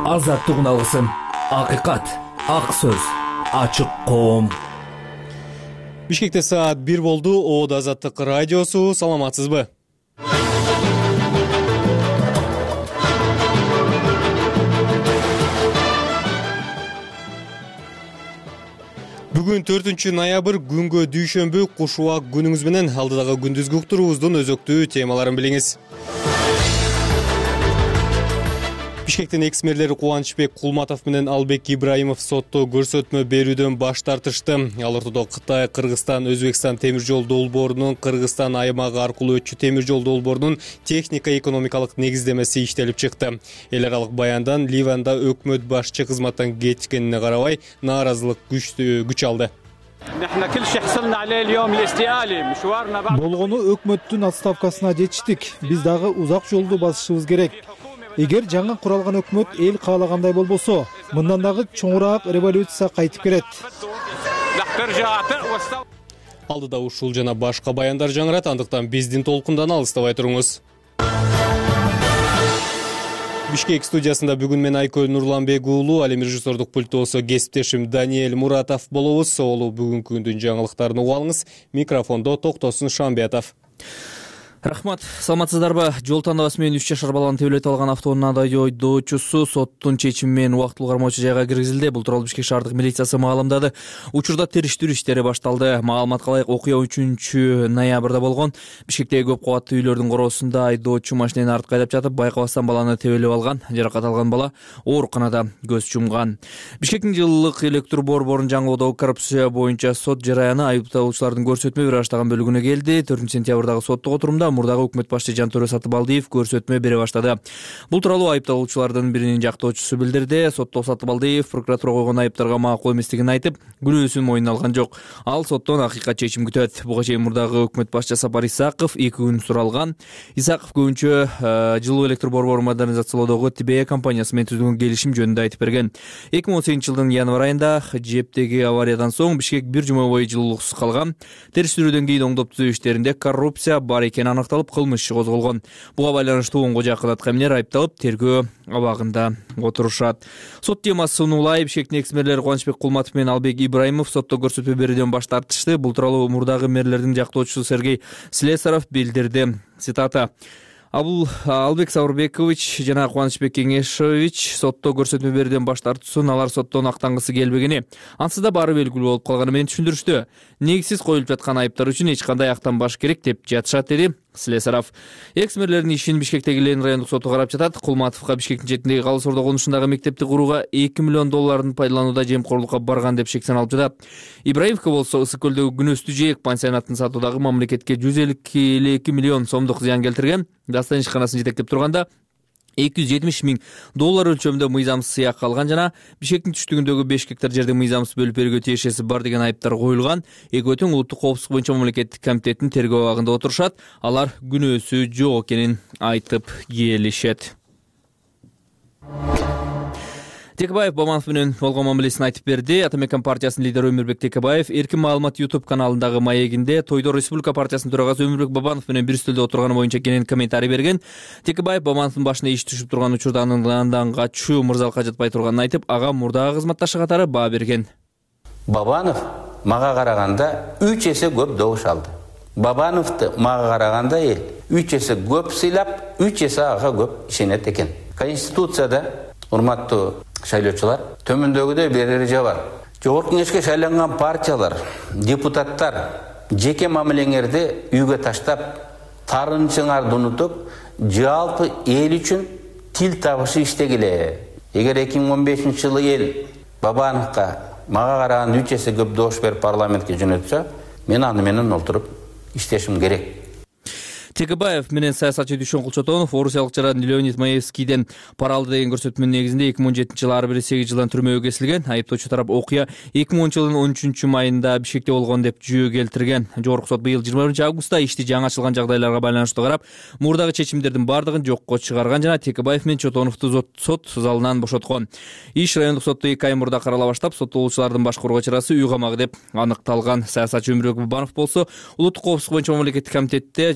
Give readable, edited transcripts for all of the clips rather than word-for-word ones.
Азаттыгын алгысым, акыйкат, ак сөз, ачык коом. Бишкекте саат 1 болду. Оодо Азаттык радиосу. Саламатсызбы? Бүгүн 4-ноябрь күнгө дүйшөмбү куш убак күнүңүз менен алдыдагы күндүзгү уктуруубуздун өзөктүү темаларын билиңиз. Бишкектин экс-мэрлери Кубанычбек Кулматов менен Албек Ибраимов сотто көрсөтмө берүүдөн баш тартышты. Ал ортодо Кытай, Кыргызстан, Өзбекстан темир жол долбоорунун Кыргызстан аймагы аркылуу өтчү темир жол долбоорунун техника-экономикалык негиздемеси иштелип чыкты. Эл аралык баяндан Ливанда өкмөт башчы кызматтан кеткенине карабай нааразылык күч алды. Болгону өкмөттүн отставкасына жетиштик. Биз дагы узак жолду басышыбыз керек. Эгер жаңы куралган өкмөт эл каалагандай болбосо, мындан дагы чоңураак революция кайтып келет. Алдыда ушул жана башка баяндар жаңырат, андыктан биздин толкундан алыстабай туруңуз. Бишкек студиясында бүгүн мен Айкөл Нурланбек уулу, ал эми режиссердук пультосо кесиптешим Даниэль Муратов болобуз. Олу бүгүнкү күндүн жаңылыктарын угуп алыңыз. Микрофондо Токтосун Шамбетов. Рахмат, саламатсыздарбы? Жол тандабасы менен 3 жашар баланы тебелетип алган автоунун айдоочусу соттун чечими менен убактылуу кармоочу жайга киргизилди. Бул тууралуу Бишкек шаардык милициясы маалымдады. Учурда териштирүү иштери башталды. Маалыматка ылайык, окуя 3-ноябрда болгон. Бишкектеги көп кабаттуу үйлөрдүн короосунда айдоочу машинени артка айдап жатып, байкабастан баланы тебелеп алган. Жаракат алган бала ооруканада көз жумган. Бишкектин жылдык электр борборун жаңылоодогу коррупция боюнча сот жараяны айыпталуучулардын көрсөтмө бере баштаган бөлүгүнө келди. 4-сентябрдагы соттук отурумда мурдагы өкмөт башчы Жантөре Сатыбалдиев көрсөтмө бере баштады. Бул тууралуу айыпталуучулардын биринин жактоочусу билдирди. Сотто Сатыбалдиев прокуратура койгон айыптарга макул эместигин айтып, күнөөсүн мойнуна алган жок. Ал соттон акыйкат чечим күтөт. Буга чейин мурдагы өкмөт башчы Сапар Исаков 2 күн суралган. Исаков көбүнчө жылуу электр борборун модернизациялоодогу ТБ компаниясы менен түзүлгөн келишим жөнүндө айтып берген. 2018-жылдын январь айында Жептеги авариядан соң Бишкек 1 жума бою жылуулуксуз калган. Териштирүүдөн кийин оңдоп түзөө иштеринде коррупция бар экени аныкталып, кылмыш иши козголгон. Буга байланыштуу онго жакын аткаминер айыпталып, тергөө абагында отурушат. Сот темасы улай. Бишкектин экс-мэрлери Кубанычбек Кулматов менен Албек Ибраимов сотто көрсөтмө берүүдөн баш тартышты. Бул тууралуу мурдагы мэрлердин жактоочусу Сергей Слесаров билдирди. Цитата: Албек Саурбекович жана Кубанычбек Кеңешович сотто көрсөтмө берүүдөн баш тартуусун алар соттон актангысы келбегени, ансыз да баары белгилүү болуп калганы менен түшүндүрүштү. Негизсиз коюлуп жаткан айыптар үчүн эч кандай актанбаш керек деп жатышат, деди Слесаров. Экс-мэрлердин ишин Бишкектеги Ленин райондук соту карап жатат. Кулматовго Бишкектин четиндеги Калыс Ордо конушундагы мектепти курууга 2 миллион долларын пайдаланууда жемкорлукка барган деп шектен алып жатат. Ибраимовго болсо Ысык көлдөгү Күнөстүү жээк пансионатын сатуудагы мамлекетке 152 миллион сомдук зыян келтирген. Дастан ишканасын жетектеп турганда 270 миң доллар өлчөмүндө мыйзамсыз сыяк алган жана Бишкектин түштүгүндөгү 5 гектар жерди мыйзамсыз бөлүп берүүгө тиешеси бар деген айыптар коюлган. Экөөтүң улуттук коопсуздук боюнча мамлекеттик комитеттин тергөө абагында отурушат. Алар күнөөсү жок экенин айтып келишет. Текебаев Бабанов менен болгон мамилесин айтып берди. Атамекен партиясынын лидери Өмүрбек Текебаев эркин маалымат YouTube каналындагы маегинде тойдо Республика партиясынын төрагасы Өмүрбек Бабанов менен бир стөлдө отурганы боюнча кенен комментарий берген. Текебаев Бабановдун башына иш түшүп турган учурда андан качуу мырзалыкка жатпай турганын айтып, ага мурдагы кызматташы катары баа берген. Бабанов мага караганда 3 эсе көп добуш алды. Бабановду мага караганда эл 3 эсе көп сыйлап, 3 эсе ага көп ишенет экен. Конституцияда, урматтуу шайлоочулар, төмөндөгүдөй бир эреже бар. Жогорку кеңешке шайланган партиялар, депутаттар жеке мамилеңерди үйгө таштап, тарынчыңарды унутуп, жалпы эл үчүн тил табышы иштегиле. Эгер 2015-жылы эл Бабановго мага караганда 3 эсе көп добуш берип парламентке жөнөтсө, мен аны менен олтуруп иштешим керек. Текебаев менен саясатчы Дүйшөн Кулчотонов орусиялык жаран Леонид Маевскийден пара алды деген көрсөтмөнүн негизинде 2017-жылы ар бири 8 жылдан түрмөгө кесилген. Айыптоочу тарап окуя 2010-жылдын 13-майында Бишкекте болгон деп жүйө келтирген. Жогорку сот быйыл 21-августта ишти жаңы ачылган жагдайларга байланыштуу карап, мурдагы чечимдердин бардыгын жокко чыгарган жана Текебаев менен Чотоновду сот залынан бошоткон. Иш райондук сотто 2 ай мурда карала баштап, соттолуучулардын башкарууга чарасы үй камагы деп аныкталган. Саясатчы Өмүрбек Бабанов болсо улуттук коопсуздук боюнча мамлекеттик комитетте жана экономика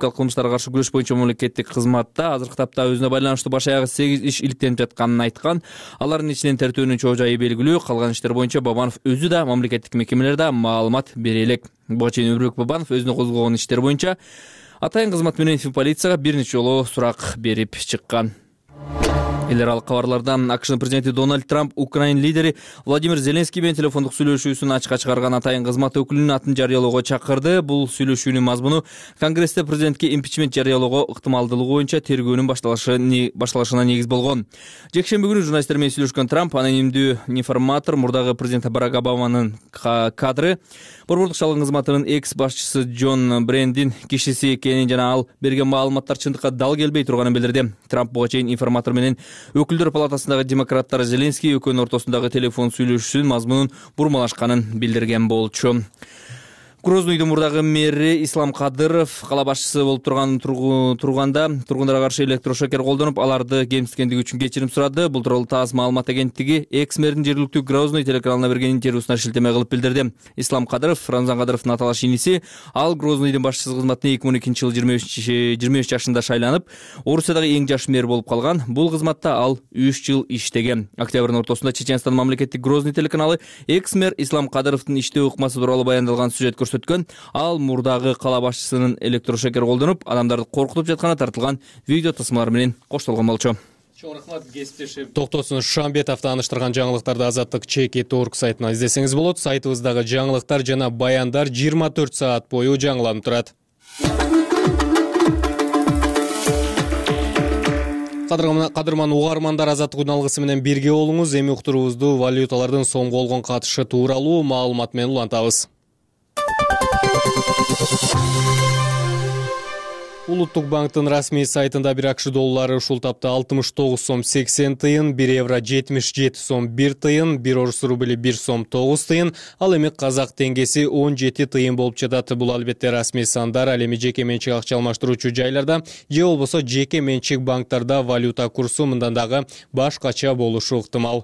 экономикалык кылмыштарга каршы күрөш боюнча мамлекеттик кызматта азыркы тапта өзүнө байланыштуу баш аягы 8 иш иликтенип жатканын айткан. Алардын ичинен тертөөнүн чоо жайы белгилүү. Калган иштер боюнча Бабанов өзү да мамлекеттик мекемелерде маалымат бере элек. Буга чейин Өмүрбек Бабанов өзүнө козгогон иштер боюнча атайын кызмат менен полицияга бир нече жолу сурак берип чыккан. Эл аралык кабарлардан АКШнын президенти Дональд Трамп Украин лидери Владимир Зеленский менен телефондук сүйлөшүүсүн ачыкка чыгарган атайын кызмат өкүлүнүн атын жарыялоого чакырды. Бул сүйлөшүүнүн мазмуну Конгрессте президентке импичмент жарыялоого ыктымалдуулугу боюнча тергөөнүн башталышына негиз болгон. Жекшемби күнү журналисттер менен сүйлөшкөн Трамп анонимдүү информатор мурдагы президент Барак Обаманын кадры борбордук шалгын кызматынын экс башчысы Джон Брендин кишиси экенин жана ал берген маалыматтар чындыкка дал келбей турганын билдирди. Трамп буга чейин информатор менен Өкүлдөр палатасындагы демократтар Зеленский экөөнүн ортосундагы телефон сүйлөшүүсүнүн мазмунун бурмалашканын билдирген болчу. Грознойдун мурдагы мэри Ислам Кадыров кала башчысы болуп турганда тургундарга каршы электрошокер колдонуп, аларды кемситкендиги үчүн кечирим сурады. Бул тууралуу ТАСС маалымат агенттиги экс-мэрдин жергиликтүү Грозный телеканалына берген интервьюсуна шилтеме кылып билдирди. Ислам Кадыров Рамзан Кадыровдун аталаш иниси, ал Грознойдун башчысы кызматына 2002-жылы 23 жашында шайланып, Орусиядагы эң жаш мэр болуп калган. Бул кызматта ал 3 жыл иштеген. Октябрдын ортосунда Чеченстан мамлекеттик Грозный телеканалы экс-мэр Ислам Кадыровдун иштөө ыкмасы тууралуу баяндалган сюжет көрсөткөн. Ал мурдагы кала башчысынын электрошокер колдонуп, адамдарды коркутуп жатканы тартылган видео тасмалар менен коштолгон болчу. Чоң рахмат кесиптешим Токтосун Шамбетов тааныштырган жаңылыктарды Азаттык ЧК.org сайтынан издесеңиз болот. Сайтыбыздагы жаңылыктар жана баяндар 24 саат бою жаңыланып турат. Кадырман угармандар, Азаттык күн алгысы менен бирге болуңуз. Эми уктуруубузду валюталардын сомго болгон катышы тууралуу маалымат менен улантабыз. Улуттук банктын расмий сайтында бир АКШ доллары ушул тапта 69 сом 80 тыйын, 1 евро 77 сом 1 тыйын, 1 орус рубли 1 сом 9 тыйын, ал эми казак теңгеси 17 тыйын болуп жатат. Бул албетте расмий сандар, ал эми жеке менчик акча алмаштыруучу жайларда же болбосо жеке менчик банктарда валюта курсу мындан дагы башкача болушу ыктымал.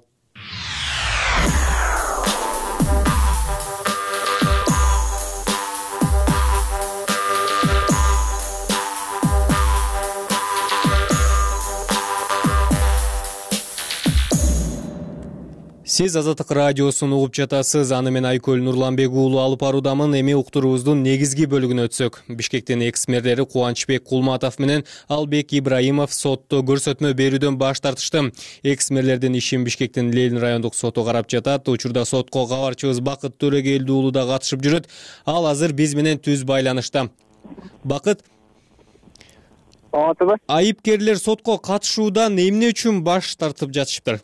Сиз Азаттык радиосун угуп жатасыз. Аны мен Айкөл Нурланбек уулу алып баруудамын. Эми уктуруубуздун негизги бөлүгүнө өтсөк. Бишкектин экс-мэрлери Кубанычбек Кулматов менен Албек Ибраимов сотто көрсөтмө берүүдөн баш тартышты. Экс-мэрлердин ишин Бишкектин Ленин райондук соту карап жатат. Учурда сотко кабарчыбыз Бакыт Төрөгелди уулу да катышып жүрөт. Ал азыр биз менен түз байланышта. Бакыт, айыпкерлер сотко катышуудан эмне үчүн баш тартып жатышыптыр?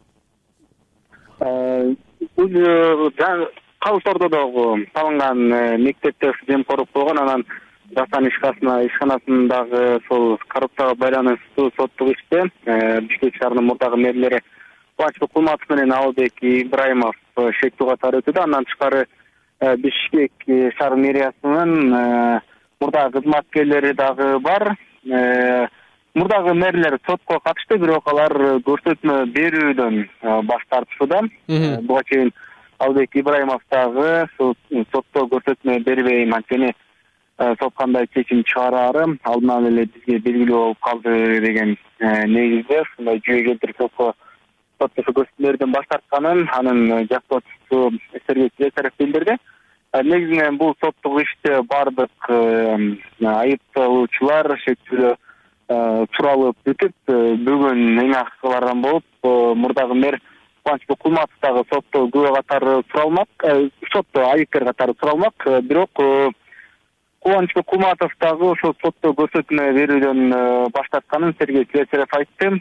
Калыс Ордодогу салынган мектепте жемкорлук болгон, анан Жастан ишканасындагы сол коррупцияга байланыштуу соттук иште Бишкек шаарынын мурдагы мэрлери Кубанычбек Кулматов менен Албек Ибраимов шектүү катары өтүүдө. Андан тышкары Бишкек шаар мэриясынын мурдагы кызматкерлери дагы бар. Мурдагы мэрлер сотко катышты, бирок алар көрсөтмө берүүдөн баш тартышууда. Буга чейин Албек Ибраимов дагы сотто көрсөтмө бербейм, анткени сот кандай чечим чыгарары алдынан эле бизге белгилүү болуп калды деген негизде ушундай жүйө келтирип сотто көрсөтмөлөрдөн баш тартканын анын жактоочусу Сергей Слесарев билдирди. Негизинен бул соттук иште бардык айыпталуучулар шектүүлөө суралып бүтүп, бүгүн эң акыркылардан болуп, мурдагы мэр Кубанычбек Кулматов дагы сотто күбө катары суралмак, сотто айыпкер катары суралмак, бирок Кубанычбек Кулматов дагы ошол сотто көрсөтмө берүүдөн баш тартканын Сергей Слесарев айтты.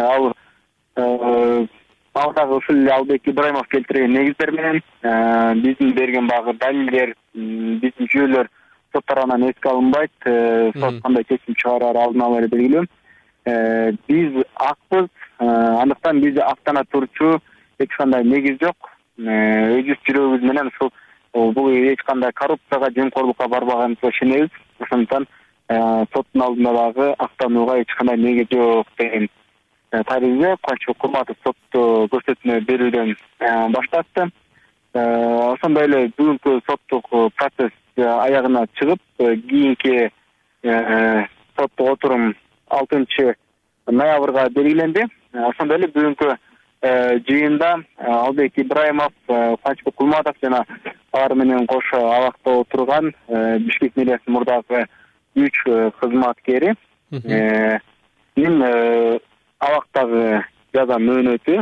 Ал дагы ушул эле Албек Ибраимов келтирген негиздер менен биздин берген багы далилдер, биздин жүйөлөр сот тарабынан эске алынбайт, сот кандай чечим чыгарары алдын ала эле белгилүү. Биз акпыз, андыктан биз актана турчу эч кандай негиз жок. Өзүбүз жүрөгүбүз менен ушул бул эч кандай коррупцияга, жемкорлукка барбаганыбызга ишенебиз. Ошондуктан соттун алдында дагы актанууга эч кандай негиз жок деген таризде Кубанычбек Кулматов сотто көрсөтмө берүүдөн баш тартты. Ошондой эле бүгүнкү соттук процесс аягына чыгып, кийинки соттук отурум 6 ноябрга белгиленди. Ошондой эле бүгүнкү жыйында Албек Ибраимов, Канчыбек Кулматов жана алар менен кошо абакта отурган Бишкек мэриясынын мурдагы 3 кызматкери абактагы жаза мөөнөтү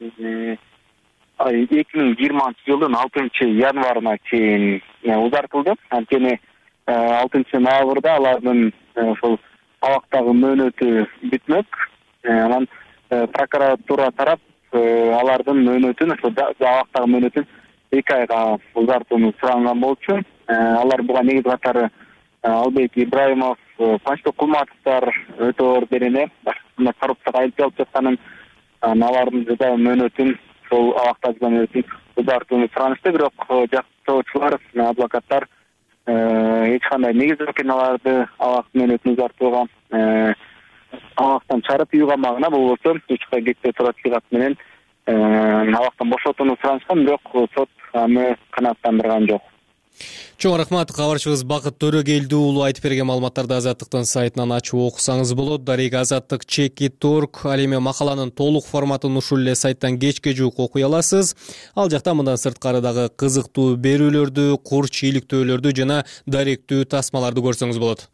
2020-жылдын 6 январына чейин узартылды. Анткени 6 ноябрда алардын ошол абактагы мөөнөтү бүтмөк. Анан прокуратура тарап алардын мөөнөтүн, ошо абактагы мөөнөтүн 2 айга узартууну суранган болчу. Алар буга негиз катары Албек Ибраимов, Канчыбек Кулматовдор өтө дерене коррупцияга айыпталып жатканын, алардын жаза мөөнөтүн, ошол абактагы мөөнөтүн узартууну суранышты. Бирок жактоочулар, адвокаттар эч кандай негиз жок экен аларды абак мөөнөтүн узартууга. Абактан чарып үй камагына болбосо 3 айга кетпей турат кыйгат менен абактан бошотууну суранышкан, бирок сот аны канааттандырган жок. Чоң рахмат. Кабарчыбыз Бакыт Төрөгелди уулу айтып берген маалыматтарды Азаттыктын сайтынан ачып окусаңыз болот. Дарек Азаттык @check.org. Ал эми макаланын толук форматын ушул эле сайттан кечке жуук окуй аласыз. Ал жакта мындан сырткары дагы кызыктуу берүүлөрдү, курч иликтөөлөрдү жана даректүү тасмаларды көрсөңүз болот.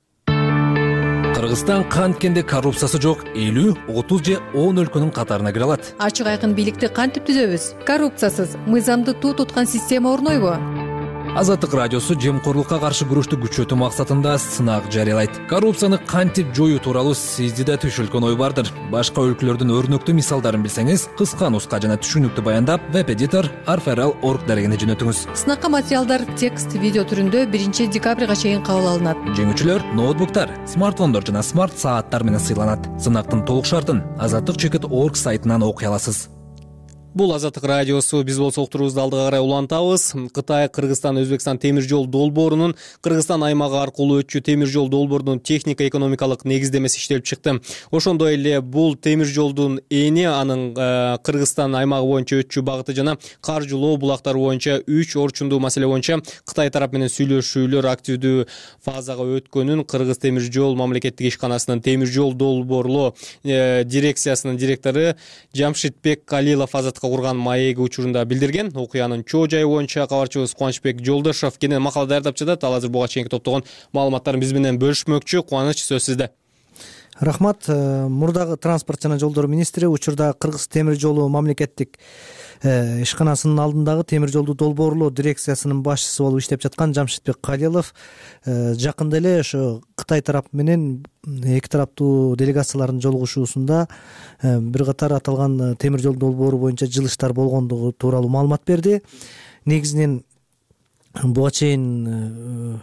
Кыргызстан канткенде коррупциясы жок 50, 30 же 10 өлкөнүн катарына кире алат. Ачык айкын бийликти кантип түзөбүз? Коррупциясыз, мыйзамды туу туткан система орнойбу? Азаттык радиосу жемкорлукка каршы күрөштү күчөтүү максатында сынак жарыялайт. Коррупцияны кантип жоюу тууралуу сизди да түшүлгөн ой бардыр. Башка өлкөлөрдүн өрнөктүү мисалдарын билсеңиз, кыска нуска жана түшүнүктүү баяндап веб-эдитор arferal.org дарегине жөнөтүңүз. Сынакка материалдар текст, видео түрүндө 1 декабрга чейин кабыл алынат. Жеңүүчүлөр ноутбуктар, смартфондор жана смарт сааттар менен сыйланат. Сынактын толук шартын azattik.org сайтынан окуй аласыз. Бул Азаттык радиосу. Биз болсо уктуруубузду алдыга карай улантабыз. Кытай, Кыргызстан, Өзбекстан темир жол долбоорунун Кыргызстан аймагы аркылуу өтчү темир жол долбоорунун техника экономикалык негиздемеси иштелип чыкты. Ошондой эле бул темир жолдун эни анын Кыргызстан аймагы боюнча өтчү багыты жана каржылоо булактары боюнча 3 орчундуу маселе боюнча Кытай тарап менен сүйлөшүүлөр активдүү фазага өткөнүн Кыргыз темир жол мамлекеттик ишканасынын темир жол долбоорлоо дирекциясынын директору Жамшитбек Калилов Азаттыкка курган маеги учурунда билдирген. Окуянын чоо жайы боюнча кабарчыбыз Кубанычбек Жолдошов кенен макала даярдап жатат. Ал азыр буга чейинки топтогон маалыматтарын биз менен бөлүшмөкчү. Кубаныч, сөз сизде. Рахмат. Мурдагы транспорт жана жолдор министри учурда Кыргыз темир жолу мамлекеттик ишканасынын алдындагы темир жолду долбоорлоо дирекциясынын башчысы болуп иштеп жаткан Жамшитбек Калилов жакында эле ошо Кытай тарап менен эки тараптуу делегациялардын жолугушуусунда бир катар аталган темир жол долбоору боюнча жылыштар болгондугу тууралуу маалымат берди. Негизинен буга чейин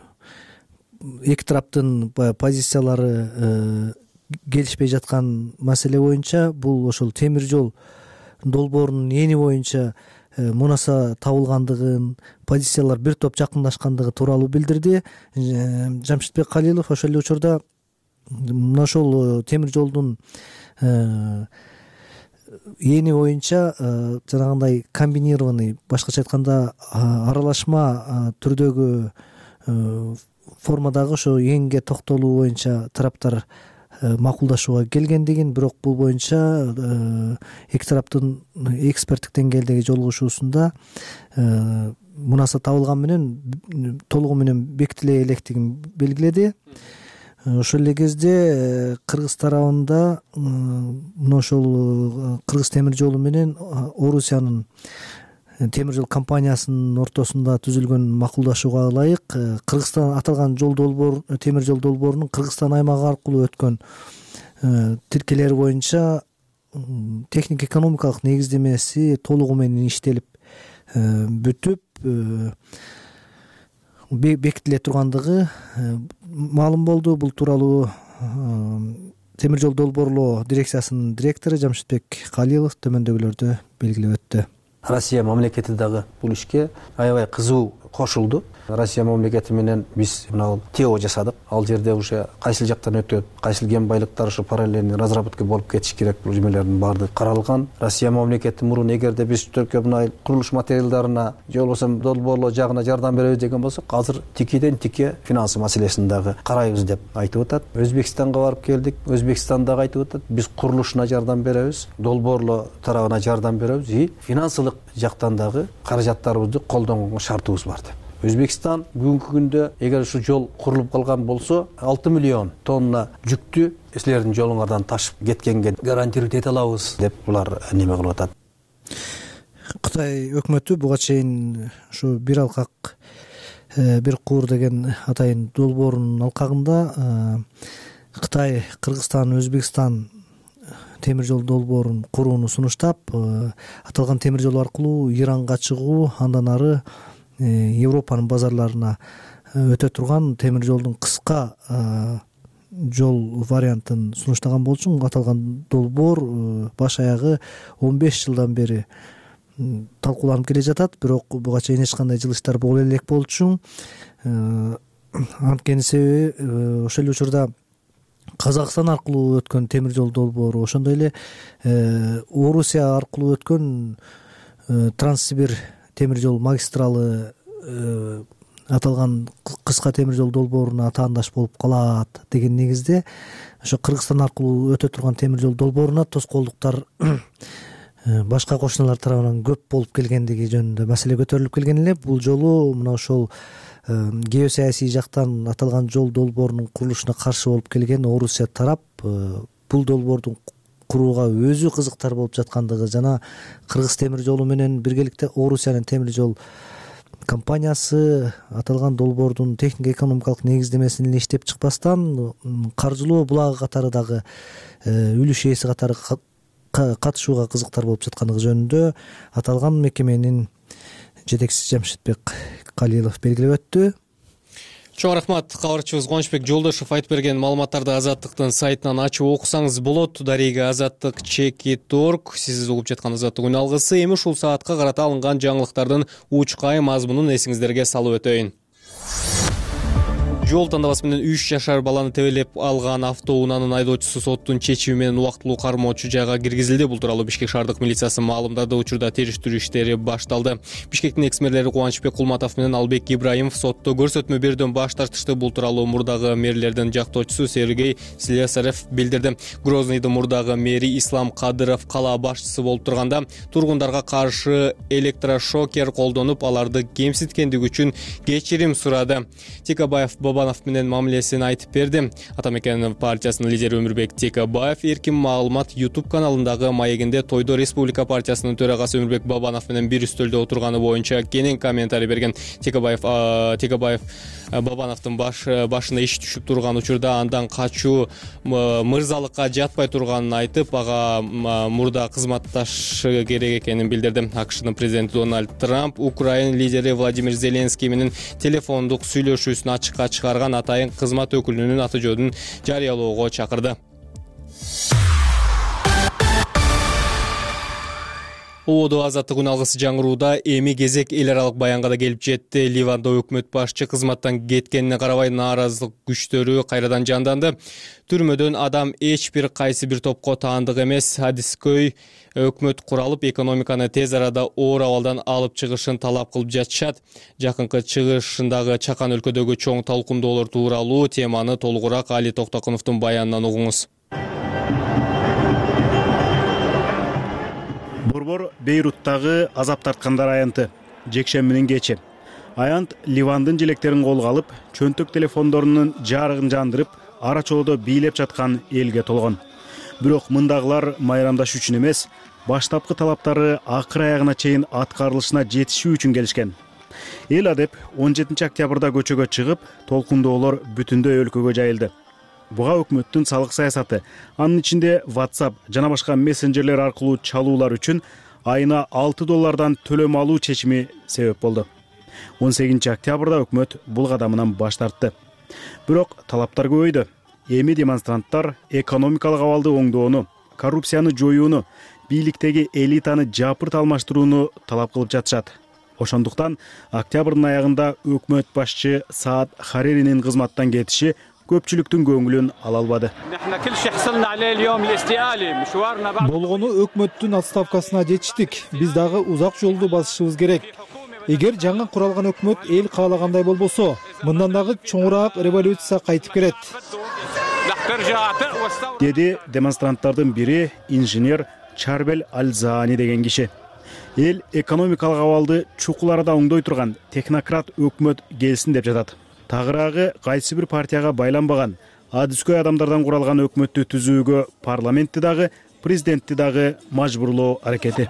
эки тараптын позициялары келишпей жаткан маселе боюнча бул ошол темир жол долбоорунун эни боюнча мунаса табылгандыгын, позициялар бир топ жакындашкандыгы тууралуу билдирди. Жамшитбек Калилов ошол эле учурда мына ошол темир жолдун эни боюнча жанагындай комбинированный, башкача айтканда аралашма түрдөгү формадагы ошо энге токтолуу боюнча тараптар макулдашууга келгендигин, бирок бул боюнча эки тараптын эксперттик деңгээлдеги жолугушуусунда мунаса табылган менен толугу менен бекитиле электигин белгиледи. Ошол эле кезде Кыргыз тарабында мына ошол Кыргыз темир жолу менен Орусиянын темир жол компаниясынын ортосунда түзүлгөн макулдашууга ылайык Кыргызстан аталган жол долбоор темир жол долбоорунун Кыргызстан аймагы аркылуу өткөн тиркелери боюнча техник экономикалык негиздемеси толугу менен иштелип бүтүп бекитиле тургандыгы маалым болду. Бул тууралуу темир жол долбоорлоо дирекциясынын директору Жамшитбек Калилов төмөндөгүлөрдү белгилеп өттү. Россия мамлекети дагы бул ишке аябай кызуу кошулду. Россия мамлекети менен биз мына ТО жасадык. Ал жерде уже кайсыл жактан өтөт, кайсыл кен байлыктар ушу параллельный разработка болуп кетиш керек, бул жумелердин баардыгы каралган. Россия мамлекети мурун эгерде биз Түркия мына курулуш материалдарына же болбосо долбоорлоо жагына жардам беребиз деген болсок, азыр тикеден тике финансы маселесин дагы карайбыз деп айтып атат. Өзбекстанга барып келдик. Өзбекстан дагы айтып атат, биз курулушуна жардам беребиз, долбоорлоо тарабына жардам беребиз и финансылык жактан дагы каражаттарыбызды колдонгонго шартыбыз бар деп. Өзбекстан бүгүнкү күндө эгер ушу жол курулуп калган болсо 6 миллион тонна жүктү силердин жолуңардан ташып кеткенге гарантировать эте алабыз деп булар неме кылып атат. Кытай өкмөтү буга чейин ушу бир алкак бир куур деген атайын долбоорунун алкагында Кытай, Кыргызстан, Өзбекстан темир жол долбоорун курууну сунуштап, аталган темир жол аркылуу Иранга чыгуу, андан ары Европанын базарларына өтө турган темир жолдун кыска жол вариантын сунуштаган болчу. Аталган долбоор баш аягы 15 жылдан бери талкууланып келе жатат, бирок буга чейин эч кандай жылыштар боло элек болчу. Анткени себеби ошол эле учурда Казакстан аркылуу өткөн темир жол долбоору, ошондой эле Орусия аркылуу өткөн Транссибир темир жол магистралы аталган кыска темир жол долбооруна атаандаш болуп калат деген негизде ошо Кыргызстан аркылуу өтө турган темир жол долбооруна тоскоолдуктар башка кошуналар тарабынан көп болуп келгендиги жөнүндө маселе көтөрүлүп келген эле. Бул жолу мына ошол геосаясий жактан аталган жол долбоорунун курулушуна каршы болуп келген Орусия тарап бул долбоордун курууга өзү кызыктар болуп жаткандыгы жана Кыргыз темир жолу менен биргеликте Орусиянын темир жол компаниясы аталган долбоордун техник экономикалык негиздемесин эле иштеп чыкпастан каржылоо булагы катары дагы үлүш ээси катары катышууга кызыктар болуп жаткандыгы жөнүндө аталган мекеменин жетекчиси Жамшитбек Калилов белгилеп өттү. Чоң рахмат. Кабарчыбыз Кубанычбек Жолдошев айтып берген маалыматтарды Азаттыктын сайтынан ачып окусаңыз болот. Дарега Азаттык.org. Сиз угуп жаткан Азаттык үн алгысы. Эми ушул саатка карата алынган жаңылыктардын учкай мазмунун эсиңиздерге салып өтөйүн. Жол тандабасы менен 3 жашар баланы тебелеп алган автоунаанын айдоочусу соттун чечими менен убактылуу кармоочу жайга киргизилди. Бул тууралуу Бишкек шаардык милициясы маалымдады. Учурда териштирүү иштери башталды. Бишкектин экс-мэрлери Кубанычбек Кулматов менен Албек Ибраимов сотто көрсөтмө берүүдөн баш тартышты. Бул тууралуу мурдагы мэрлердин жактоочусу Сергей Слесарев билдирди. Грознойдун мурдагы мэри Ислам Кадыров кала башчысы болуп турганда тургундарга каршы электрошокер колдонуп, аларды кемситкендиги үчүн кечирим сурады. Текабаев Бабанов менен мамилесин айтып берди. Атамекен партиясынын лидери Өмүрбек Текабаев эркин маалымат YouTube каналындагы маегинде Тойдо Республика партиясынын төрагасы Өмүрбек Бабанов менен бир үстөлдө отурганы боюнча кенен комментарий берген. Текабаев Бабановдун башына иш түшүп турган учурда андан качуу мырзалыкка жатпай турганын айтып, ага мурда кызматташы керек экенин билдирди. АКШнын президенти Дональд Трамп Украина лидери Владимир Зеленский менен телефондук сүйлөшүүсүн ачыкка чыгарган атайын кызмат өкүлүнүн аты жөнүн жарыялоого чакырды. Ободо Азаттык үн алгысы жаңырууда эми кезек эл аралык баянга да келип жетти. Ливанда өкмөт башчы кызматтан кеткенине карабай нааразылык күчтөрү кайрадан жанданды. Түрмөдөн адам эч бир кайсы бир топко таандык эмес. Адискөй өкмөт куралып, экономиканы тез арада оор абалдан алып чыгышын талап кылып жатышат. Жакынкы чыгышындагы Чакан өлкөдөгү чоң талкундоолор тууралуу теманы толугураак Али Токтокуновдун баянынан угуңуз. Борбор Бейруттагы азап тарткандар аянты жекшембинин кечи. Аянт Ливандын желектерин колго алып, чөнтөк телефондорунун жарыгын жандырып, ара чоодо бийлеп жаткан элге толгон. Бирок мындагылар майрамдаш үчүн эмес, баштапкы талаптары акыр аягына чейин аткарылышына жетишүү үчүн келишкен. Эл адеп 17 октябрда көчөгө чыгып, толкундоолор бүтүндөй өлкөгө жайылды. Буга өкмөттүн салык саясаты, анын ичинде WhatsApp жана башка мессенджерлер аркылуу чалуулар үчүн айына $6 төлөм алуу чечими себеп болду. 18 октябрда өкмөт бул кадамынан баш тартты. Бирок талаптар көбөйдү. Эми демонстранттар экономикалык абалды оңдоону, коррупцияны жоюуну, бийликтеги элитаны жапырт алмаштырууну талап кылып жатышат. Ошондуктан октябрдын аягында өкмөт башчы Саад Хариринин кызматтан кетиши көпчүлүктүн көңүлүн ала албады. Болгону өкмөттүн отставкасына жетиштик. Биз дагы узак жолду басышыбыз керек. Эгер жаңы куралган өкмөт эл каалагандай болбосо, мындан дагы чоңураак революция кайтып келет. Деди демонстранттардын бири инженер Чарбел Аль-Заани деген киши. Эл экономикалык абалды чукул арада оңдой турган технократ өкмөт келсин деп жатат. Тагыраагы кайсы бир партияга байланбаган, адыскөй адамдардан куралган өкмөттү түзүүгө парламентти дагы, президентти дагы мажбурлоо аракети.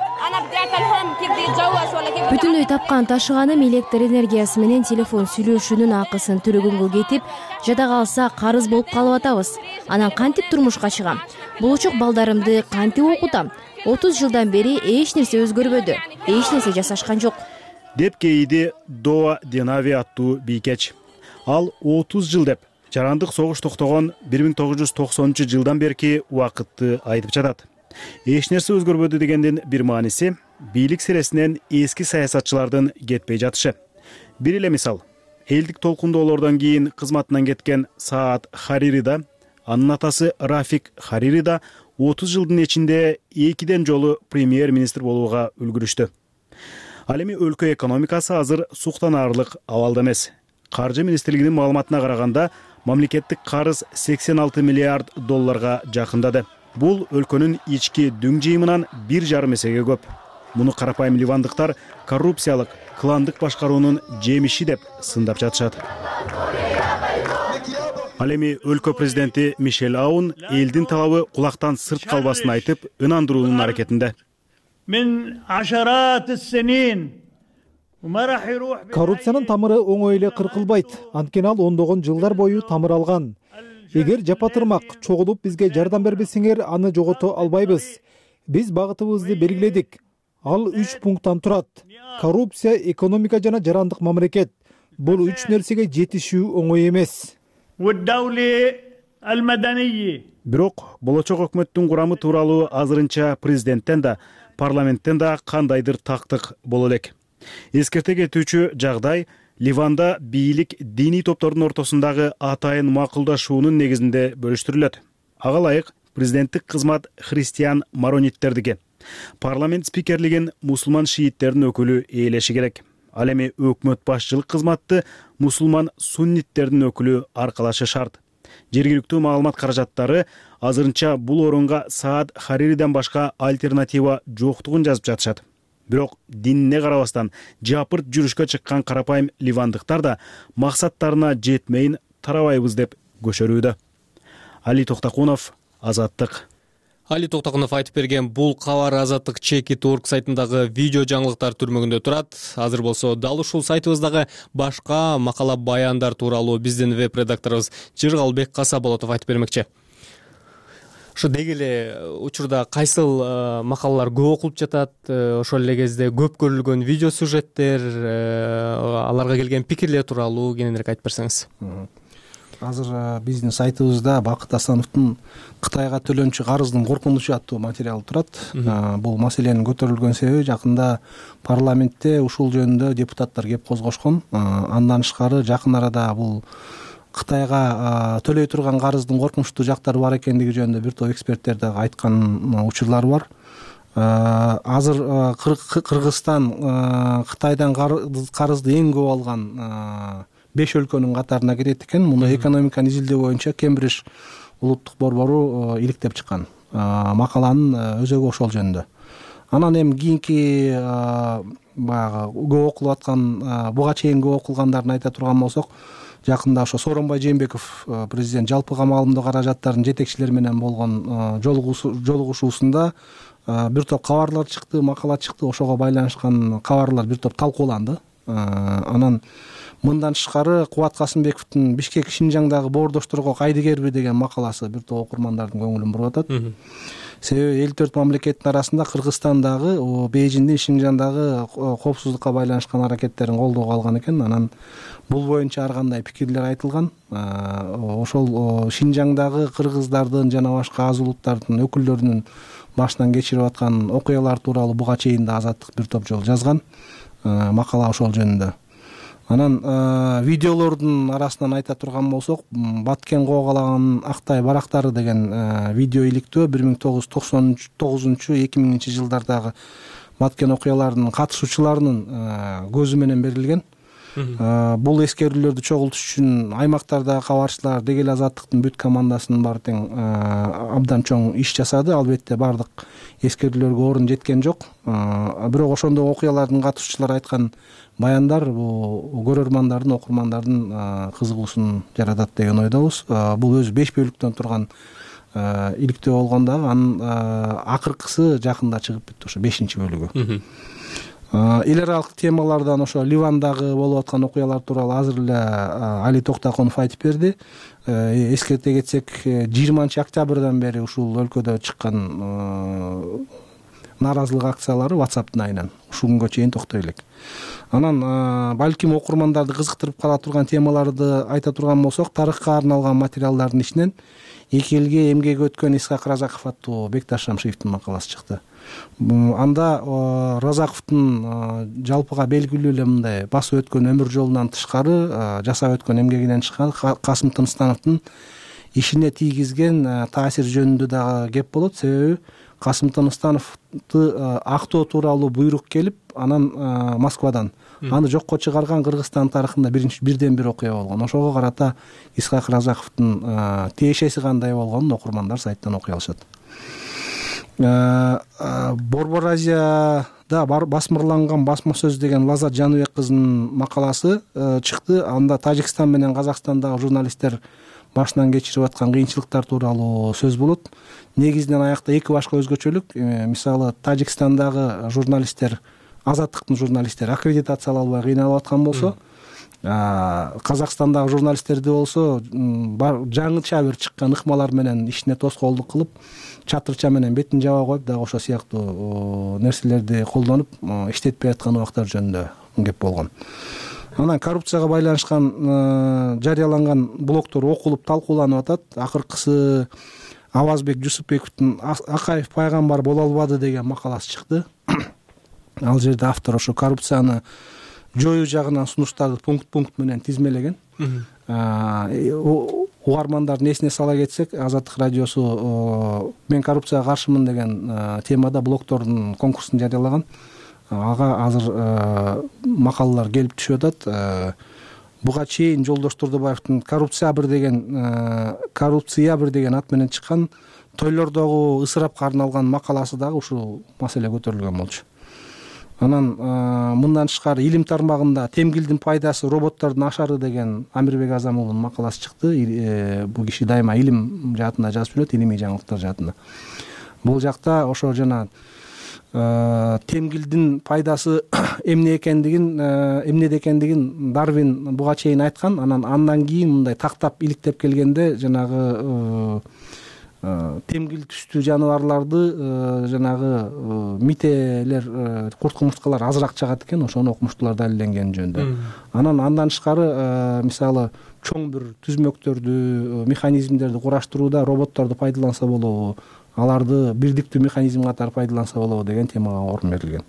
Бүтүндөй тапкан ташыганым электр энергиясы менен телефон сүйлөшүүнүн акысын төлөгөнгө кетип, жада калса карыз болуп калып атабыз. Анан кантип турмушка чыгам? Болочок балдарымды кантип окутам? 30 жылдан бери эч нерсе өзгөрбөдү. Эч нерсе жасашкан жок. Деп кейиди Доа Денави аттуу бийкеч. Ал 30 жыл деп жарандык согуш токтогон 1990-жылдан берки убакытты айтып жатат. Эч нерсе өзгөрбөдү дегендин бир мааниси бийлик сиресинен эски саясатчылардын кетпей жатышы. Бир эле мисал, элдик толкундоолордон кийин кызматынан кеткен Саад Харири да, анын атасы Рафик Харири да 30 жылдын ичинде 2 жолу премьер-министр болууга үлгүрүштү. Ал эми өлкө экономикасы азыр суктанаарлык абалда эмес. Каржы министрлигинин маалыматына караганда, мамлекеттик карыз 86 миллиард долларга жакындады. Бул өлкөнүн ички дүң жыйымынан 1,5 эсеге көп. Муну карапайым ливандыктар коррупциялык, кландык башкаруунун жемиши деп сындап жатышат. Ал эми өлкө президенти Мишель Аун элдин талабы кулактан сырт калбасын айтып, ынандыруунун аракетинде. Коррупциянын тамыры оңой эле кыркылбайт. Анткени ал ондогон жылдар бою тамыр алган. Эгер жапатырмак чогулуп бизге жардам бербесеңер, аны жогото албайбыз. Биз багытыбызды белгиледик. Ал 3 пункттан турат. Коррупция, экономика жана жарандык мамлекет. Бул 3 нерсеге жетишүү оңой эмес. Бирок болочок өкмөттүн курамы тууралуу азырынча президенттен да, парламенттен да кандайдыр тактык боло элек. Эскерте кетүүчү жагдай Ливанда бийлик диний топтордун ортосундагы атайын макулдашуунун негизинде бөлүштүрүлөт. Ага ылайык президенттик кызмат христиан марониттердики. Парламент спикерлигин мусулман шииттердин өкүлү ээлеши керек. Ал эми өкмөт башчылык кызматты мусулман сунниттердин өкүлү аркалашы шарт. Жергиликтүү маалымат каражаттары азырынча бул орунга Саад Харириден башка альтернатива жоктугун жазып жатышат. Бирок динине карабастан жапырт жүрүшкө чыккан карапайым ливандыктар да максаттарына жетмейин тарабайбыз деп көшөрүүдө. Али Токтакунов, Азаттык. Али Токтакунов айтып берген бул кабар Азаттык Чекит.org сайтындагы видео жаңылыктар түрмөгүндө турат. Азыр болсо дал ушул сайтыбыздагы башка макала баяндар тууралуу биздин веб-редакторубуз Жыргалбек Касаболотов айтып бермекчи. Ошо деги эле учурда кайсыл макалалар көп окулуп жатат, ошол эле кезде көп көрүлгөн видео сюжеттер, аларга келген пикирлер тууралуу кененирээк айтып берсеңиз. Азыр биздин сайтыбызда Бакыт Асановдун Кытайга төлөнчү карыздын коркунучу аттуу материалы турат. Бул маселенин көтөрүлгөн себеби жакында парламентте ушул жөнүндө депутаттар кеп козгошкон. Андан тышкары жакын арада бул Кытайга төлөй турган карыздын коркунучтуу жактары бар экендиги жөнүндө бир топ эксперттер дагы айткан учурлар бар. Азыр Кыргызстан Кытайдан карызды эң көп алган 5 өлкөнүн катарына кирет экен. Муну экономиканы изилдөө боюнча Кембридж улуттук борбору иликтеп чыккан. Макаланын өзөгү ошол жөнүндө. Анан эми кийинки баягы көп окулуп аткан, буга чейин көп окулгандарын айта турган болсок, жакында ошо Сооронбай Жээнбеков президент жалпы камалымдуу каражаттардын жетекчилери менен болгон жолугушуусунда бир топ кабарлар чыкты, макала чыкты, ошого байланышкан кабарлар бир топ талкууланды. Анан мындан тышкары Кубат Касымбековдун Бишкек Шинжаңдагы боордошторго кайдыгерби деген макаласы бир топ окурмандардын көңүлүн буруп атат. Себеби 54 мамлекеттин арасында Кыргызстандагы, Бейжиңдин Шинжаңдагы коопсуздукка байланышкан аракеттерин колдоого алган экен. Анан бул боюнча ар кандай пикирлер айтылган. Ошол Шинжаңдагы кыргыздардын жана башка аз улуттардын өкүлдөрүнүн башынан кечирип аткан окуялар тууралуу буга чейин да Азаттык бир топ жолу жазган. макала ошол жөнүндө. Анан видеолордун арасынан айта турган болсок, Баткен коогалаган Актай барактары деген видео иликтөө 1999-2000 жылдардагы Баткен окуяларынын катышуучуларынын көзү менен берилген. Бул эскерүүлөрдү чогултуш үчүн аймактардагы кабарчылар Дегел Азаттыктын бүт командасынын баары тең абдан чоң иш жасады. Албетте бардык эскерүүлөргө орун жеткен жок. Бирок ошондо окуялардын катышуучулары айткан баяндар бул көрөрмандардын, окурмандардын кызыгуусун жаратат деген ойдобуз. Бул өзү 5 бөлүктөн турган иликтөө болгон дагы анын акыркысы жакында чыгып бүттү, ошо 5-бөлүгү. Эл аралык темалардан ошо Ливандагы болуп аткан окуялар тууралуу азыр эле Али Токтоконов айтып берди. Эскерте кетсек, 20-октябрдан бери ушул өлкөдө чыккан нааразылык акциялары WhatsApp'тын айынан ушул күнгө чейин токтой элек. Анан балким окурмандарды кызыктырып кала турган темаларды айта турган болсок, тарыхка арналган материалдардын ичинен 2 элге эмгек өткөн Исхак Разаков аттуу Бекташ Шамшиевдин макаласы чыкты. Анда Разаковдун жалпыга белгилүү эле мындай басып өткөн өмүр жолунан тышкары жасап өткөн эмгегинен чыккан Касым Тыныстановдун ишине тийгизген таасир жөнүндө дагы кеп болот. Себеби Касым Тыныстановду актоо тууралуу буйрук келип, анан Москвадан аны жокко чыгарган Кыргызстан тарыхында бирден бир окуя болгон. Ошого карата Исхак Разаковдун тиешеси кандай болгонун окурмандар сайттан окуй алышат. Борбор Азияда басмырланган басма сөз деген Лазат Жаныбек кызынын макаласы чыкты. Анда Тажикстан менен Казакстандагы журналисттер башынан кечирип аткан кыйынчылыктар тууралуу сөз болот. Негизинен аякта эки башка өзгөчөлүк. Мисалы, Тажикстандагы журналисттер, Азаттыктын журналисттери аккредитациялай албай кыйналып аткан болсо, Казакстандагы журналисттерди болсо жаңыча бир чыккан ыкмалар менен ишине тоскоолдук кылып, чатырча менен бетин жаба коюп, дагы ошо сыяктуу нерселерди колдонуп иштетпей аткан убактар жөнүндө кеп болгон. Анан коррупцияга байланышкан жарыяланган блогдор окулуп талкууланып атат. Акыркысы Авазбек Жусупбековдун Акаев пайгамбар боло албады деген макаласы чыкты. Ал жерде автор ошо коррупцияны жоюу жагынан сунуштарды пункт менен тизмелеген. Угармандардын эсине сала кетсек, Азаттык радиосу мен коррупцияга каршымын деген темада блогдордун конкурсун жарыялаган. Ага азыр макалалар келип түшүп атат. Буга чейин Жолдош Турдубаевдин коррупция бир деген ат менен чыккан тойлордогу ысырапка арналган макаласы дагы ушул маселе көтөрүлгөн болчу. Анан мындан тышкары илим тармагында темгилдин пайдасы роботтордун ашары деген Амирбек Азамулдун макаласы чыкты. Бул киши дайыма илим жаатында жазып жүрөт, илимий жаңылыктар жаатында. Бул жакта ошо жана темгилдин пайдасы эмнеде экендигин Дарвин буга чейин айткан. Андан кийин мындай тактап иликтеп келгенде жанагы темгил түстүү жаныбарларды жанагы мителер, курт-кумурскалар азыраак чыгат экен, ошону окумуштуулар далилденген жөнүндө. Андан тышкары мисалы чоң бир түзмөктөрдү, механизмдерди кураштырууда роботторду пайдаланса болобу, аларды бирдиктүү механизм катары пайдаланса болобу деген темага орун берилген.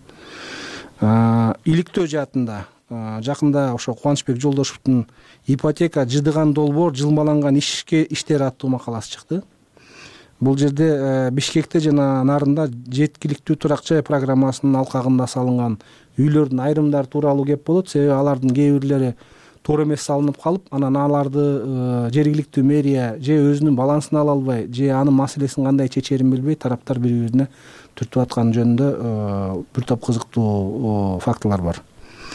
Иликтөө жаатында жакында ошо Кубанычбек Жолдошевдун ипотека жыдыган долбоор жылмаланган иштер аттуу макаласы чыкты. Бул жерде Бишкекте жана нарында жеткиликтүү турак жай программасынын алкагында салынган үйлөрдүн айрымдары тууралуу кеп болот. Себеби алардын кээ бирлери туура эмес салынып калып, анан аларды жергиликтүү мэрия же өзүнүн балансына ала албай, же анын маселесин кандай чечерин билбей, тараптар бири-бирине түртүп аткан жөнүндө бир топ кызыктуу фактылар бар.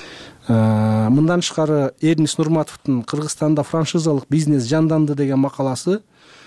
Мындан тышкары Эрнис Нурматовдун Кыргызстанда франшизалык бизнес жанданды деген макаласы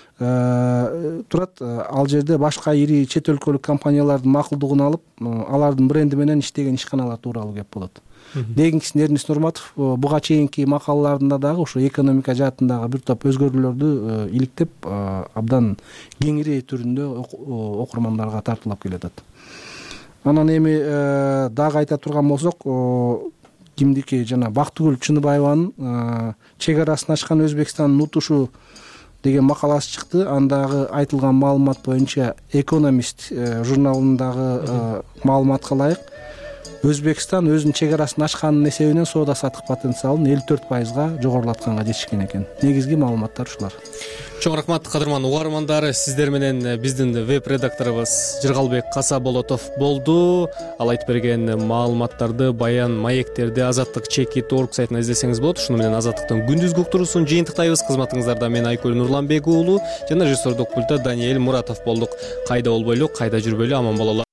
турат. Ал жерде башка ири чет өлкөлүк компаниялардын макулдугун алып, алардын бренди менен иштеген ишканалар тууралуу кеп болот. Дегенкисин Эрнис Нурматов буга чейинки макалаларында дагы ошо экономика жаатындагы бир топ өзгөрүүлөрдү иликтеп, абдан кеңири түрүндө окурмандарга тартуулап келатат. Анан эми дагы айта турган болсок, кимдики жана Бактыгүл Чыныбаеванын чек арасын ачкан Өзбекстандын утушу деген макаласы чыкты. Андагы айтылган маалымат боюнча Экономист журналындагы маалыматка ылайык Өзбекстан өзүнүн чек арасын ачканын эсебинен соода саттык потенциалын 54%га жогорулатканга жетишкен экен. Негизги маалыматтар ушулар. Чоң рахмат, кадырман угармандар. Сиздер менен биздин веб редакторубуз Жыргалбек Касаболотов болду. Ал айтып берген маалыматтарды, баян маектерди Азаттык чекит орг сайтына издесеңиз болот. Ушуну менен Азаттыктын күндүзгү уктуруусун жыйынтыктайбыз. Кызматыңыздарда мен Айкөл Нурланбек уулу жана режиссердук пультта Даниэль Муратов болдук. Кайда болбойлу, кайда жүрбөйлү, аман бололу.